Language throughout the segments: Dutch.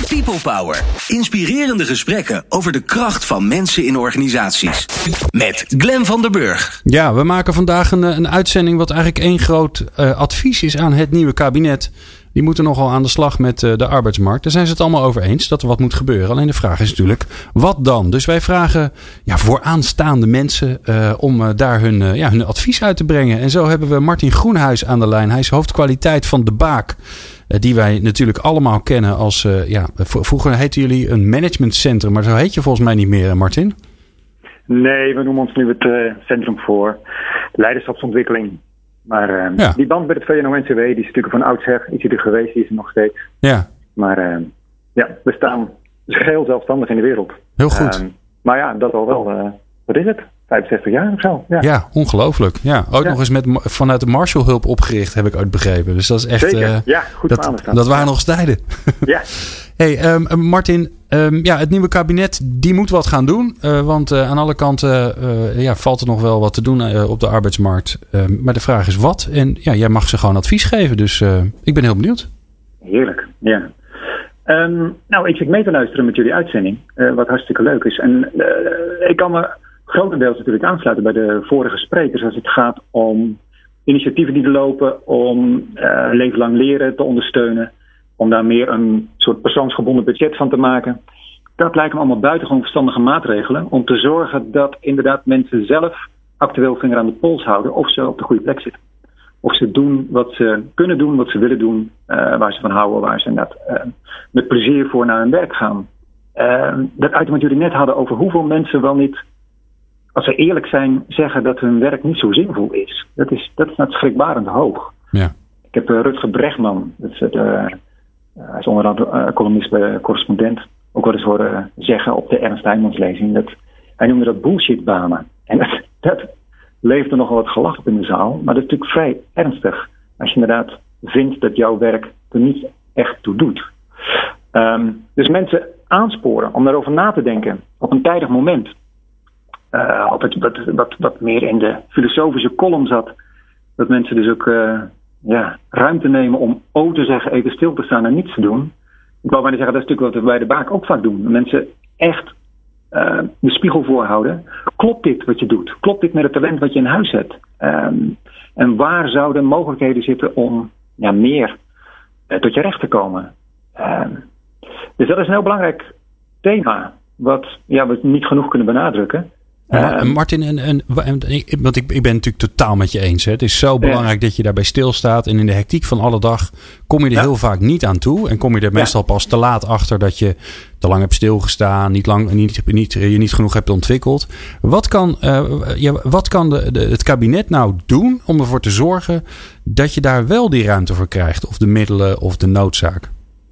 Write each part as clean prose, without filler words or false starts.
People Power. Inspirerende gesprekken over de kracht van mensen in organisaties. Met Glenn van der Burg. Ja, we maken vandaag een uitzending wat eigenlijk één groot advies is aan het nieuwe kabinet. Die moeten nogal aan de slag met de arbeidsmarkt. Daar zijn ze het allemaal over eens dat er wat moet gebeuren. Alleen de vraag is natuurlijk, wat dan? Dus wij vragen vooraanstaande mensen om daar hun advies uit te brengen. En zo hebben we Martin Groenhuis aan de lijn. Hij is hoofdkwaliteit van De Baak. Die wij natuurlijk allemaal kennen als... vroeger heette jullie een managementcentrum, maar zo heet je volgens mij niet meer, Martin. Nee, we noemen ons nu het Centrum voor Leiderschapsontwikkeling. Maar die band met het VNO-NCW, die is natuurlijk van oudsher iets er geweest, die is er nog steeds. Ja. Maar we staan geheel zelfstandig in de wereld. Heel goed. Maar ja, dat al wel, wat is het? 65 jaar of zo. Ja, ongelooflijk. Ja, ook nog eens vanuit de Marshallhulp opgericht, heb ik uitbegrepen. Dus dat is echt... Zeker, goed voor aan te staan. Dat waren nog eens tijden. Ja. Hey, Martin, het nieuwe kabinet, die moet wat gaan doen. Want aan alle kanten valt er nog wel wat te doen op de arbeidsmarkt. Maar de vraag is wat? En jij mag ze gewoon advies geven. Dus ik ben heel benieuwd. Heerlijk, ja. Ik zit mee te luisteren met jullie uitzending. Wat hartstikke leuk is. En ik kan me grotendeels natuurlijk aansluiten bij de vorige sprekers. Als het gaat om initiatieven die er lopen. Om leven lang leren te ondersteunen. Om daar meer een soort persoonsgebonden budget van te maken. Dat lijken me allemaal buitengewoon verstandige maatregelen. Om te zorgen dat inderdaad mensen zelf actueel vinger aan de pols houden. Of ze op de goede plek zitten. Of ze doen wat ze kunnen doen, wat ze willen doen. Waar ze van houden, waar ze inderdaad met plezier voor naar hun werk gaan. Dat item wat jullie net hadden over hoeveel mensen wel niet, als ze eerlijk zijn, zeggen dat hun werk niet zo zinvol is. Dat is net schrikbarend hoog. Ja. Ik heb Rutger Bregman, hij is onder andere columnist bij Correspondent, ook wel eens horen zeggen op de Ernst Heijmans lezing. Hij noemde dat bullshitbanen. En dat leefde nogal wat gelach op in de zaal. Maar dat is natuurlijk vrij ernstig. Als je inderdaad vindt dat jouw werk er niet echt toe doet. Dus mensen aansporen om daarover na te denken op een tijdig moment. Wat meer in de filosofische column zat. Dat mensen dus ook ruimte nemen om te zeggen, even stil te staan en niets te doen. Ik wou bijna zeggen, dat is natuurlijk wat we bij De Baak ook vaak doen. Mensen echt de spiegel voorhouden. Klopt dit wat je doet? Klopt dit met het talent wat je in huis hebt? En waar zouden mogelijkheden zitten om meer tot je recht te komen? Dus dat is een heel belangrijk thema. Wat we niet genoeg kunnen benadrukken. Martin, want ik ben natuurlijk totaal met je eens. Hè. Het is zo belangrijk dat je daarbij stilstaat. En in de hectiek van alle dag kom je er heel vaak niet aan toe. En kom je er meestal pas te laat achter dat je te lang hebt stilgestaan. Je niet genoeg hebt ontwikkeld. Wat kan het kabinet nou doen om ervoor te zorgen dat je daar wel die ruimte voor krijgt? Of de middelen of de noodzaak?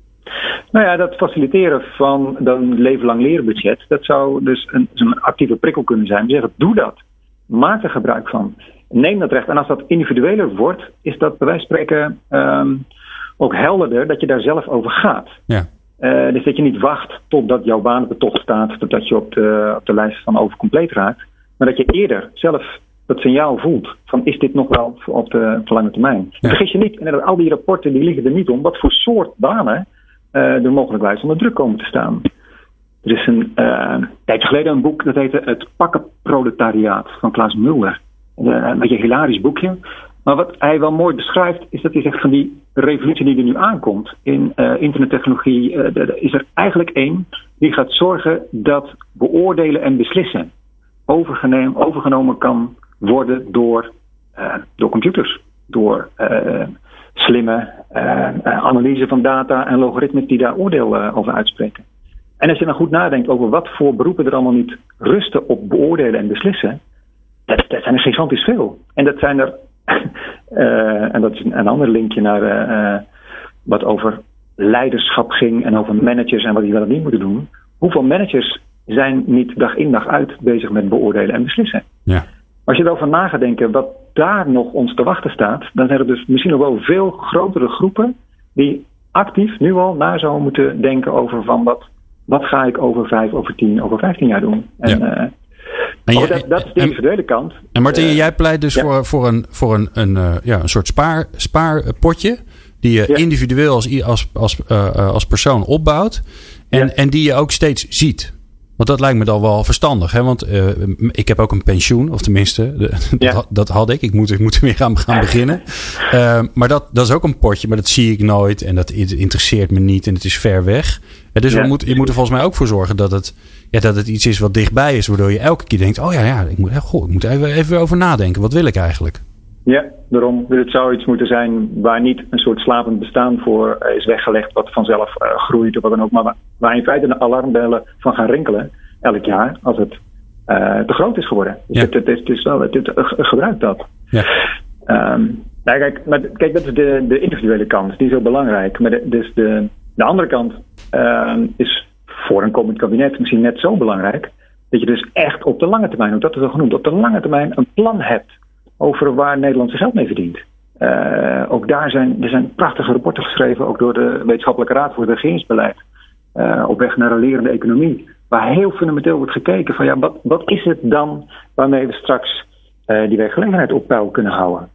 Dat faciliteren van een leven lang leren budget, dat zou dus een actieve prikkel kunnen zijn. We zeggen, doe dat. Maak er gebruik van. Neem dat recht. En als dat individueler wordt, is dat bij wijze van spreken ook helderder dat je daar zelf over gaat. Ja. Dus dat je niet wacht totdat jouw baan op de tocht staat, totdat je op de lijst van overcompleet raakt. Maar dat je eerder zelf dat signaal voelt van is dit nog wel op de lange termijn. Ja. Vergis je niet, inderdaad, al die rapporten die liggen er niet om wat voor soort banen er mogelijkwijs onder druk komen te staan. Er is een tijdje geleden een boek dat heette Het Pakkenproletariaat van Klaas Mulder. Een beetje een hilarisch boekje. Maar wat hij wel mooi beschrijft is dat hij zegt van die revolutie die er nu aankomt in internettechnologie is er eigenlijk één die gaat zorgen dat beoordelen en beslissen overgenomen kan worden door computers. Door slimme analyse van data en logaritmes die daar oordeel over uitspreken. En als je dan goed nadenkt over wat voor beroepen er allemaal niet rusten op beoordelen en beslissen, dat zijn er gigantisch veel. En dat zijn er, en dat is een ander linkje naar wat over leiderschap ging en over managers en wat die wel niet moeten doen. Hoeveel managers zijn niet dag in dag uit bezig met beoordelen en beslissen? Ja. Als je erover na gaat denken wat daar nog ons te wachten staat, dan zijn er dus misschien nog wel veel grotere groepen die actief nu al na zouden moeten denken over van wat ga ik over 5, over 10, over 15 jaar doen. En, dat is de individuele kant. En Martin, jij pleit dus voor een soort spaarpotje Die je individueel als persoon opbouwt. En die je ook steeds ziet. Want dat lijkt me dan wel verstandig. Hè? Want ik heb ook een pensioen. Of tenminste, dat had ik. Ik moet er weer aan gaan beginnen. Maar dat is ook een potje. Maar dat zie ik nooit. En dat interesseert me niet. En het is ver weg. Dus je moet er volgens mij ook voor zorgen dat het iets is wat dichtbij is. Waardoor je elke keer denkt, ik moet even over nadenken. Wat wil ik eigenlijk? Ja, daarom. Dus het zou iets moeten zijn waar niet een soort slapend bestaan voor is weggelegd. Wat vanzelf groeit of wat dan ook. Maar waar in feite de alarmbellen van gaan rinkelen elk jaar als het te groot is geworden. Dus het gebruikt dat. Ja. Kijk, dat is de individuele kant. Die is heel belangrijk. Maar de andere kant is voor een komend kabinet misschien net zo belangrijk. Dat je dus echt op de lange termijn, ook dat is al genoemd, op de lange termijn een plan hebt over waar Nederland zijn geld mee verdient. Ook er zijn prachtige rapporten geschreven, ook door de Wetenschappelijke Raad voor het Regeringsbeleid. Op weg naar een lerende economie. Waar heel fundamenteel wordt gekeken van wat is het dan waarmee we straks die werkgelegenheid op peil kunnen houden.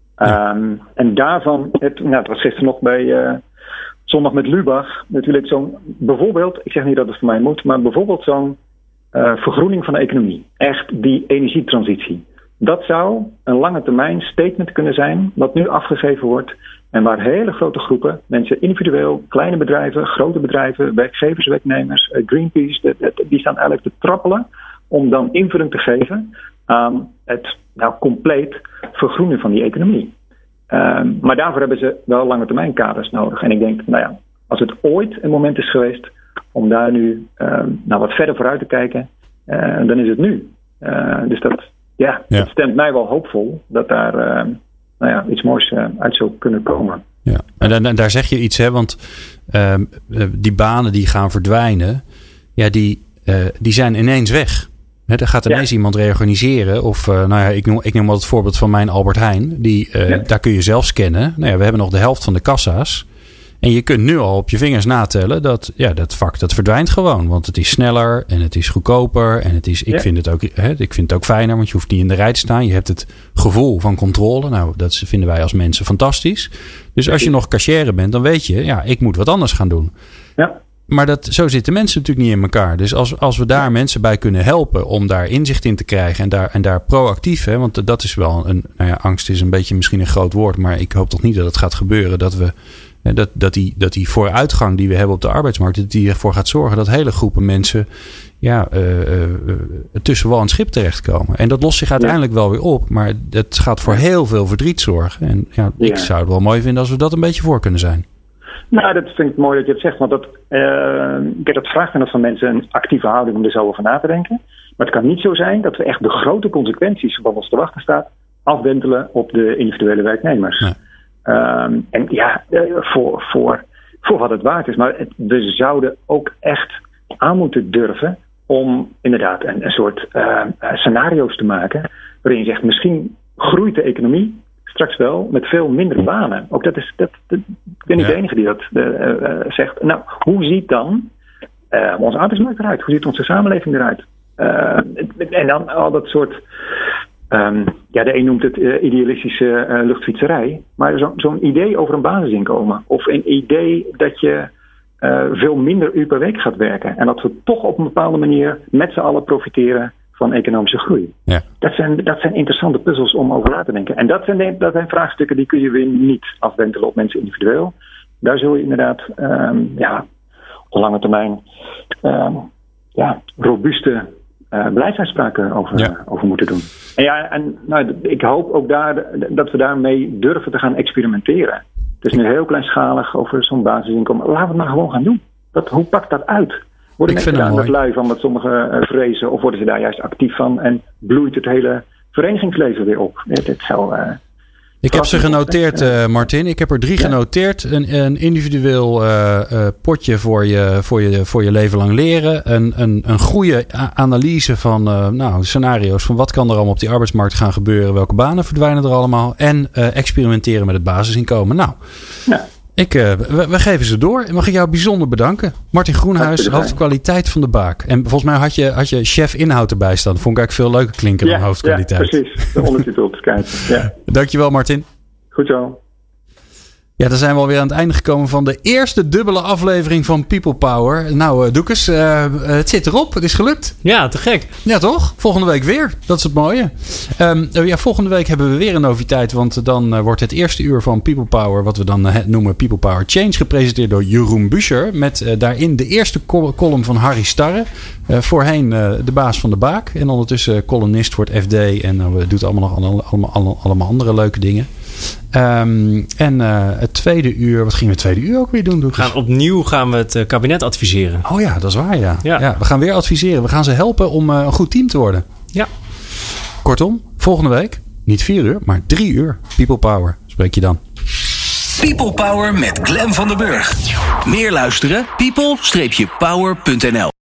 En daarvan, het was gisteren nog bij Zondag met Lubach, natuurlijk zo'n bijvoorbeeld, ik zeg niet dat het voor mij moet, maar bijvoorbeeld zo'n vergroening van de economie. Echt die energietransitie. Dat zou een lange termijn statement kunnen zijn, wat nu afgegeven wordt. En waar hele grote groepen, mensen individueel, kleine bedrijven, grote bedrijven, werkgevers, werknemers, Greenpeace, die staan eigenlijk te trappelen om dan invulling te geven aan het compleet vergroenen van die economie. Maar daarvoor hebben ze wel lange termijn kaders nodig. En ik denk, als het ooit een moment is geweest om daar nu wat verder vooruit te kijken, dan is het nu. Dus het stemt mij wel hoopvol dat daar iets moois uit zou kunnen komen. Ja, en daar zeg je iets, hè? Want die banen die gaan verdwijnen, die zijn ineens weg. Er gaat ineens iemand reorganiseren. Of ik noem wel het voorbeeld van mijn Albert Heijn. Daar kun je zelf scannen. We hebben nog de helft van de kassa's. En je kunt nu al op je vingers natellen dat vak dat verdwijnt gewoon. Want het is sneller en het is goedkoper. En ik vind het ook fijner, want je hoeft niet in de rij te staan. Je hebt het gevoel van controle. Nou, dat vinden wij als mensen fantastisch. Dus als je nog cashier bent, dan weet je, ik moet wat anders gaan doen. Ja. Maar zo zitten mensen natuurlijk niet in elkaar. Dus als we daar mensen bij kunnen helpen om daar inzicht in te krijgen en daar proactief, want dat is wel angst is een beetje misschien een groot woord, maar ik hoop toch niet dat het gaat gebeuren dat we dat die vooruitgang die we hebben op de arbeidsmarkt, dat die ervoor gaat zorgen dat hele groepen mensen tussen wal en schip terechtkomen. En dat lost zich uiteindelijk wel weer op, maar het gaat voor heel veel verdriet zorgen. En ik zou het wel mooi vinden als we dat een beetje voor kunnen zijn. Nou, dat vind ik mooi dat je het zegt, want dat vraagt van mensen een actieve houding om er zo over na te denken. Maar het kan niet zo zijn dat we echt de grote consequenties wat ons te wachten staat afwentelen op de individuele werknemers. Ja. Voor wat het waard is. Maar we zouden ook echt aan moeten durven om inderdaad een soort scenario's te maken waarin je zegt, misschien groeit de economie straks wel met veel minder banen. Ook ik ben niet de enige die dat zegt. Nou, hoe ziet dan onze arbeidsmarkt eruit? Hoe ziet onze samenleving eruit? En dan al dat soort de een noemt het idealistische luchtfietserij. Maar zo'n idee over een basisinkomen. Of een idee dat je veel minder uur per week gaat werken. En dat we toch op een bepaalde manier met z'n allen profiteren van economische groei. Ja. Dat zijn interessante puzzels om over na te denken. En dat zijn vraagstukken die kun je weer niet afwentelen op mensen individueel. Daar zul je inderdaad op lange termijn robuuste beleidsaanspraken over moeten doen. En ik hoop ook dat we daarmee durven te gaan experimenteren. Het is nu heel kleinschalig over zo'n basisinkomen. Laten we het maar gewoon gaan doen. Hoe pakt dat uit? Worden mensen daar dat lui van wat sommigen vrezen? Of worden ze daar juist actief van? En bloeit het hele verenigingsleven weer op? Ik heb ze genoteerd, Martin. Ik heb er 3 genoteerd. Een individueel potje voor je leven lang leren. Een goede analyse van scenario's van wat kan er allemaal op die arbeidsmarkt gaan gebeuren. Welke banen verdwijnen er allemaal. En experimenteren met het basisinkomen. Nou, we geven ze door. Mag ik jou bijzonder bedanken. Martin Groenhuis, hoofdkwaliteit van de Baak. En volgens mij had je chef inhoud erbij staan. Vond ik eigenlijk veel leuker klinken dan hoofdkwaliteit. Ja, precies. De ondertitel te kijken. Ja. Dankjewel, Martin. Goed zo. Ja, dan zijn we alweer aan het einde gekomen van de eerste dubbele aflevering van People Power. Nou, Doekes, het zit erop. Het is gelukt. Ja, te gek. Ja, toch? Volgende week weer. Dat is het mooie. Volgende week hebben we weer een noviteit. Want dan wordt het eerste uur van People Power, wat we dan noemen People Power Change, gepresenteerd door Jeroen Buescher. Met daarin de eerste column van Harry Starre. Voorheen de baas van de Baak. En ondertussen columnist voor het FD. En doet allemaal nog allemaal andere leuke dingen. Het tweede uur, wat gingen we het tweede uur ook weer doen? Opnieuw gaan we het kabinet adviseren. Oh ja, dat is waar, ja. We gaan weer adviseren. We gaan ze helpen om een goed team te worden. Ja. Kortom, volgende week, niet 4 uur, maar 3 uur. People Power. Spreek je dan. People Power met Glenn van den Burg. Meer luisteren? people-power.nl